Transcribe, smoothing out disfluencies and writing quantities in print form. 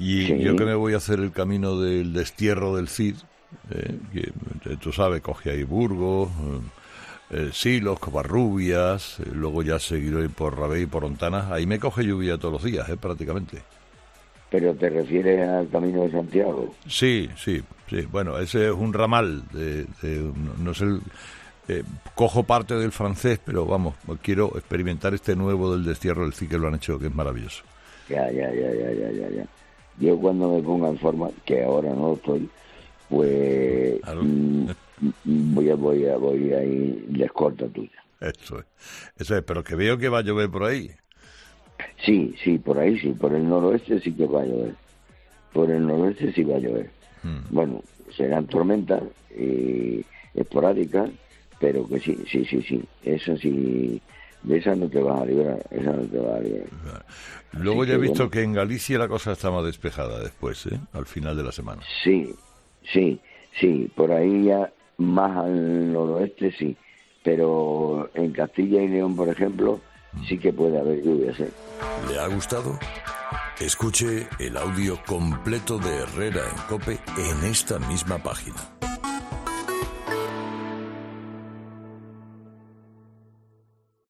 Y Sí. yo que me voy a hacer el camino del destierro del Cid, que tú sabes, cogí ahí Burgos, Silos, Covarrubias, luego ya seguiré por Rabé y por Ontanas. Ahí me coge lluvia todos los días, prácticamente. ¿Pero te refieres al Camino de Santiago? Sí. Bueno, ese es un ramal. No es el... cojo parte del francés, pero vamos, quiero experimentar este nuevo del destierro del Cid, que lo han hecho, que es maravilloso. Ya. Yo cuando me ponga en forma, que ahora no estoy, pues Claro. voy a ir de escolta tuya. Eso es, pero que veo que va a llover por ahí. Sí, por ahí sí, por el noroeste sí que va a llover. Por el noroeste sí va a llover. Bueno, serán tormentas esporádicas, pero que sí. Eso sí, de esa no te vas a librar, Luego Así ya he que, visto bueno, que en Galicia la cosa está más despejada después, al final de la semana. Sí, por ahí ya más al noroeste sí, pero en Castilla y León, por ejemplo, sí que puede haber lluvias, ¿eh? ¿Le ha gustado? Escuche el audio completo de Herrera en COPE en esta misma página.